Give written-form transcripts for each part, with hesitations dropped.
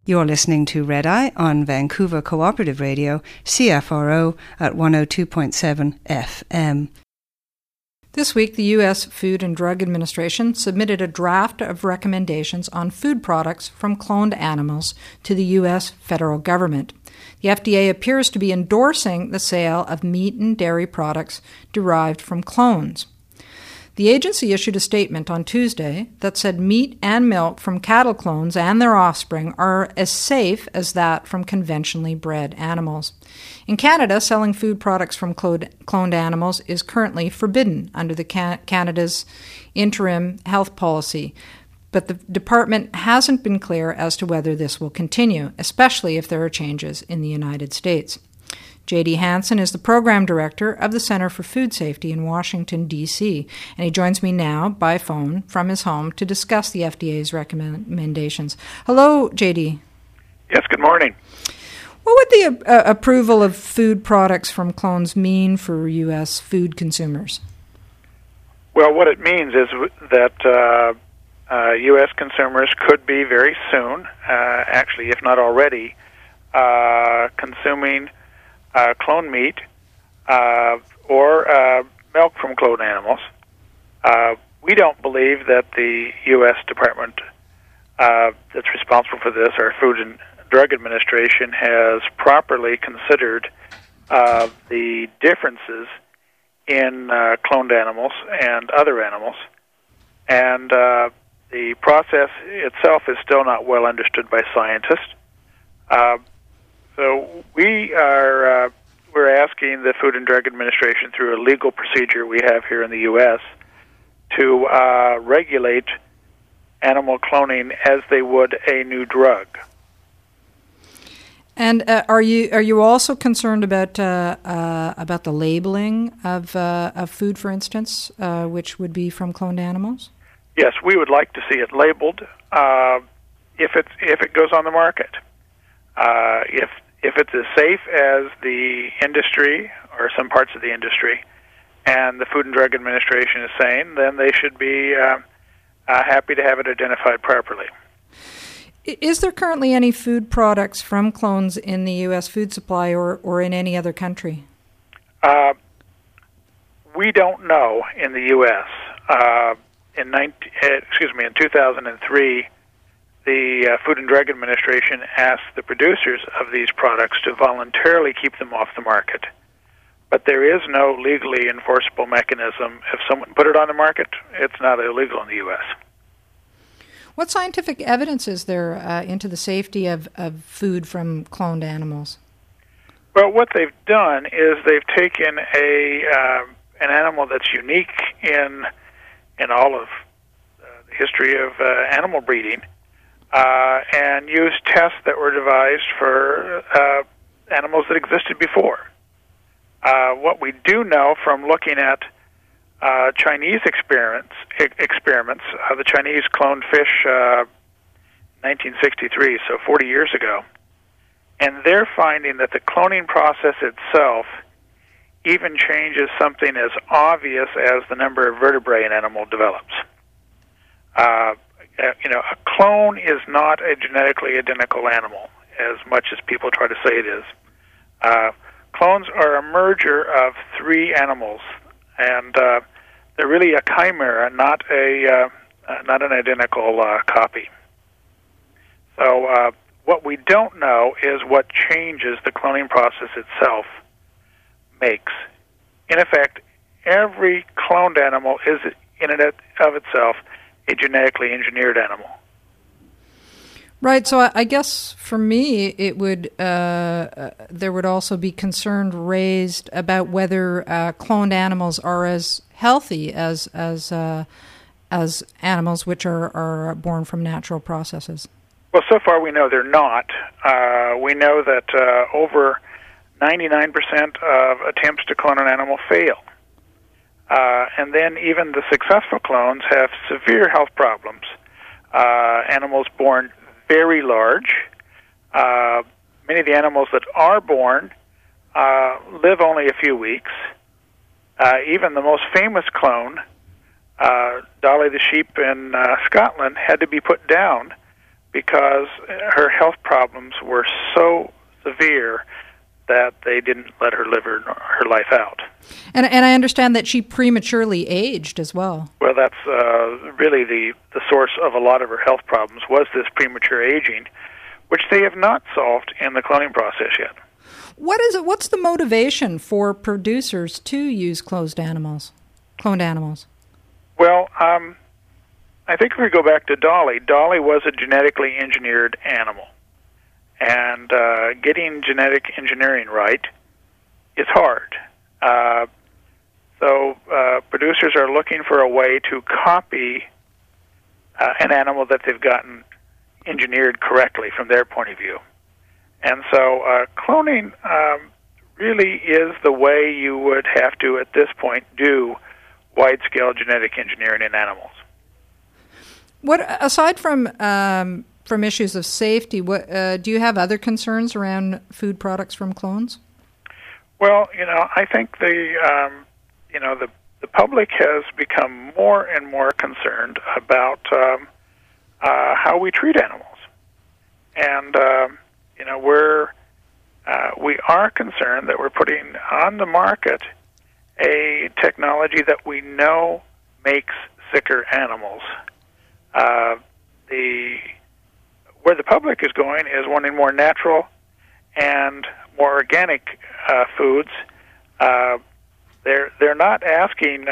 You're listening to Red Eye on Vancouver Cooperative Radio, CFRO at 102.7 FM. This week, the U.S. Food and Drug Administration submitted a draft of recommendations on food products from cloned animals to the U.S. federal government. The FDA appears to be endorsing the sale of meat and dairy products derived from clones. The agency issued a statement on Tuesday that said meat and milk from cattle clones and their offspring are as safe as that from conventionally bred animals. In Canada, selling food products from cloned animals is currently forbidden under the Canada's interim health policy, but the department hasn't been clear as to whether this will continue, especially if there are changes in the United States. J.D. Hansen is the program director of the Center for Food Safety in Washington, D.C., and he joins me now by phone from his home to discuss the FDA's recommendations. Hello, J.D. Yes, good morning. What would the approval of food products from clones mean for U.S. food consumers? Well, what it means is that U.S. consumers could be very soon, actually, if not already, consuming clone meat or milk from cloned animals. We don't believe that the U.S. Department that's responsible for this, our Food and Drug Administration, has properly considered the differences in cloned animals and other animals. And the process itself is still not well understood by scientists. So we're asking the Food and Drug Administration, through a legal procedure we have here in the U.S., to regulate animal cloning as they would a new drug. And are you also concerned about the labeling of food, for instance, which would be from cloned animals? Yes, we would like to see it labeled if it goes on the market. If it's as safe as the industry or some parts of the industry and the Food and Drug Administration is saying, then they should be happy to have it identified properly. Is there currently any food products from clones in the U.S. food supply or in any other country? We don't know in the U.S. In 2003, the Food and Drug Administration asked the producers of these products to voluntarily keep them off the market. But there is no legally enforceable mechanism. If someone put it on the market, it's not illegal in the U.S. What scientific evidence is there into the safety of food from cloned animals? Well, what they've done is they've taken an animal that's unique in all of the history of animal breeding, and use tests that were devised for animals that existed before. What we do know from looking at Chinese experiments, the Chinese cloned fish 1963, so 40 years ago, and they're finding that the cloning process itself even changes something as obvious as the number of vertebrae an animal develops. A clone is not a genetically identical animal, as much as people try to say it is. Clones are a merger of three animals, and they're really a chimera, not an identical copy. So what we don't know is what changes the cloning process itself makes. In effect, every cloned animal is, in and of itself, a genetically engineered animal. Right. So I guess for me, it would there would also be concern raised about whether cloned animals are as healthy as animals which are born from natural processes. Well, so far we know they're not. We know that over 99% of attempts to clone an animal fail. And then even the successful clones have severe health problems. Animals born very large. Many of the animals that are born live only a few weeks. Even the most famous clone, Dolly the sheep in Scotland, had to be put down because her health problems were so severe that they didn't let her live her life out. And I understand that she prematurely aged as well. Well, that's really the source of a lot of her health problems was this premature aging, which they have not solved in the cloning process yet. What's the motivation for producers to use cloned animals? Well, I think if we go back to Dolly was a genetically engineered animal. And getting genetic engineering right is hard. So producers are looking for a way to copy an animal that they've gotten engineered correctly from their point of view. And so cloning really is the way you would have to, at this point, do wide-scale genetic engineering in animals. What, aside from issues of safety, what do you have other concerns around food products from clones? Well, I think the public has become more and more concerned about how we treat animals, and we are concerned that we're putting on the market a technology that we know makes sicker animals. Where the public is going is wanting more natural and more organic foods. They're not asking,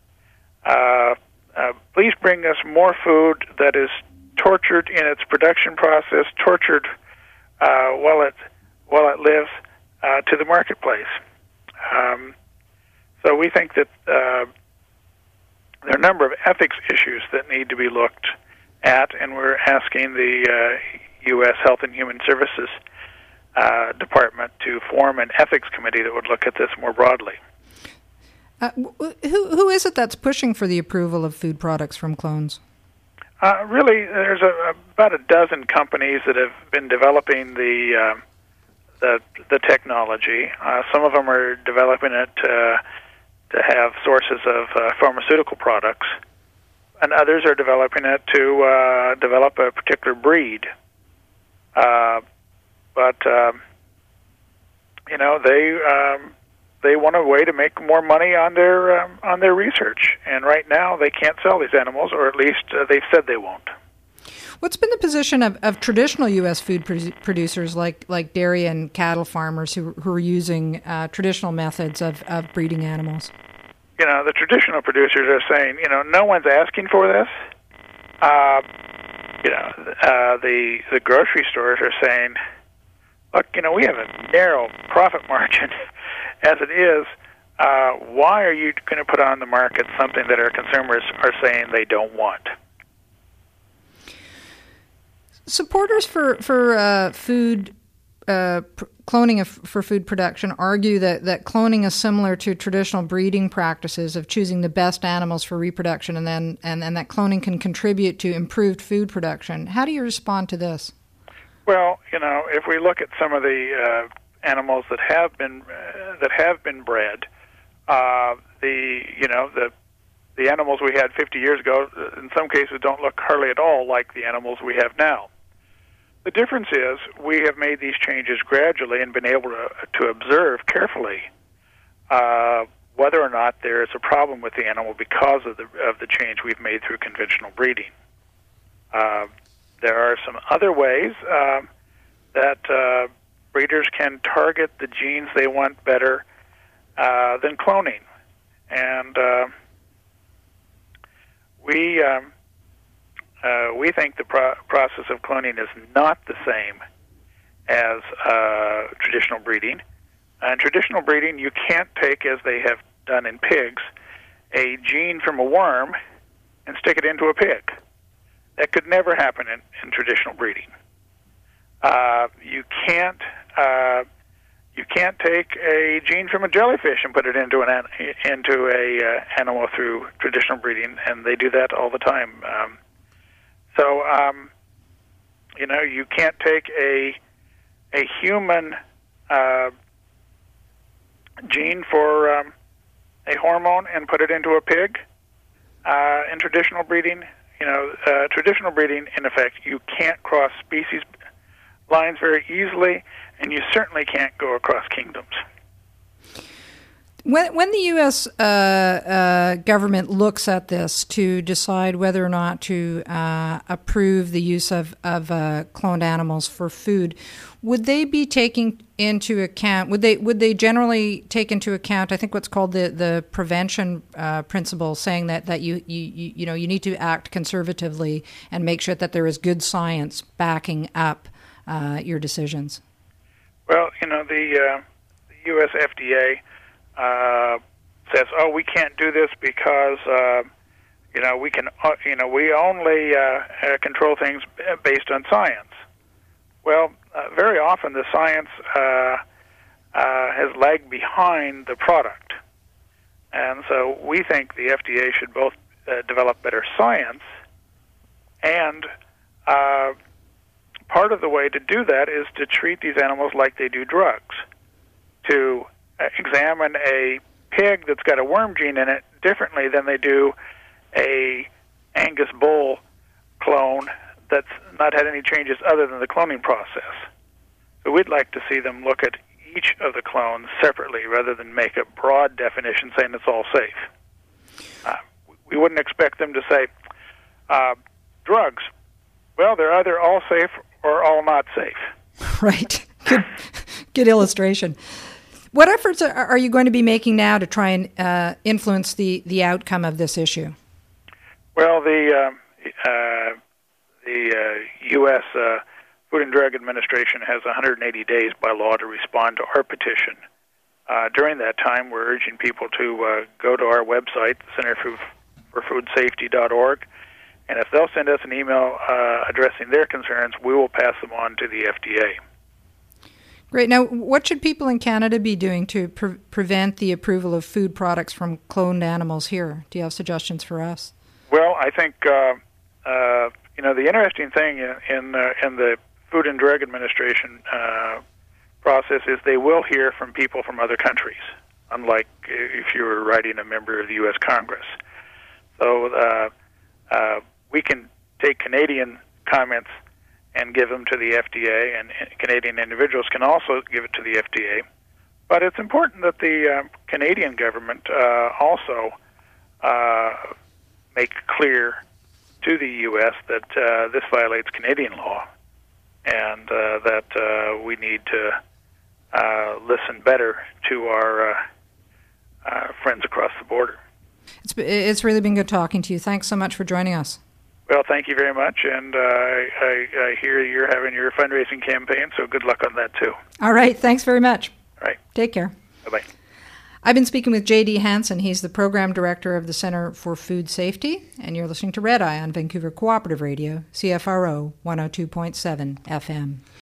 please bring us more food that is tortured in its production process, tortured while it lives, to the marketplace. So we think that there are a number of ethics issues that need to be looked at, and we're asking the U.S. Health and Human Services Department to form an ethics committee that would look at this more broadly. Who is it that's pushing for the approval of food products from clones? Really, there's about a dozen companies that have been developing the technology. Some of them are developing it to have sources of pharmaceutical products, and others are developing it to develop a particular breed. They want a way to make more money on their research, and right now they can't sell these animals, or at least they've said they won't. What's been the position of traditional U.S. food producers like dairy and cattle farmers who are using traditional methods of breeding animals? The traditional producers are saying, no one's asking for this. The grocery stores are saying, look, we have a narrow profit margin as it is. Why are you going to put on the market something that our consumers are saying they don't want? Supporters for food cloning for food production argue that cloning is similar to traditional breeding practices of choosing the best animals for reproduction, and that cloning can contribute to improved food production. How do you respond to this? Well, if we look at some of the animals that have been bred, the animals we had 50 years ago, in some cases, don't look hardly at all like the animals we have now. The difference is we have made these changes gradually and been able to observe carefully whether or not there is a problem with the animal because of the change we've made through conventional breeding. There are some other ways that breeders can target the genes they want better than cloning, and we think the process of cloning is not the same as traditional breeding. In traditional breeding, you can't take, as they have done in pigs, a gene from a worm and stick it into a pig. That could never happen in traditional breeding. You can't take a gene from a jellyfish and put it into an animal through traditional breeding, and they do that all the time. You can't take a human gene for a hormone and put it into a pig in traditional breeding. traditional breeding, in effect, you can't cross species lines very easily, and you certainly can't go across kingdoms. When the U.S. Government looks at this to decide whether or not to approve the use of cloned animals for food, would they be taking into account? Would they generally take into account? I think what's called the prevention principle, saying that you need to act conservatively and make sure that there is good science backing up your decisions. Well, the U.S. FDA says, "Oh, we can't do this because we only control things based on science." Well, very often the science has lagged behind the product, and so we think the FDA should both develop better science, and part of the way to do that is to treat these animals like they do drugs, to examine a pig that's got a worm gene in it differently than they do a Angus bull clone that's not had any changes other than the cloning process. So we'd like to see them look at each of the clones separately rather than make a broad definition saying it's all safe. We wouldn't expect them to say, drugs, well, they're either all safe or all not safe. Right. Good illustration. What efforts are you going to be making now to try and influence the outcome of this issue? Well, the U.S. Food and Drug Administration has 180 days by law to respond to our petition. During that time, we're urging people to go to our website, centerforsfoodsafety.org, and if they'll send us an email addressing their concerns, we will pass them on to the FDA. Great. Now, what should people in Canada be doing to prevent the approval of food products from cloned animals here? Do you have suggestions for us? Well, I think the interesting thing in the Food and Drug Administration process is they will hear from people from other countries, unlike if you were writing a member of the U.S. Congress. So we can take Canadian comments and give them to the FDA, and Canadian individuals can also give it to the FDA. But it's important that the Canadian government also make clear to the U.S. that this violates Canadian law, and that we need to listen better to our friends across the border. It's really been good talking to you. Thanks so much for joining us. Well, thank you very much, and I hear you're having your fundraising campaign, so good luck on that, too. All right, thanks very much. All right. Take care. Bye-bye. I've been speaking with J.D. Hansen. He's the Program Director of the Centre for Food Safety, and you're listening to Red Eye on Vancouver Cooperative Radio, CFRO 102.7 FM.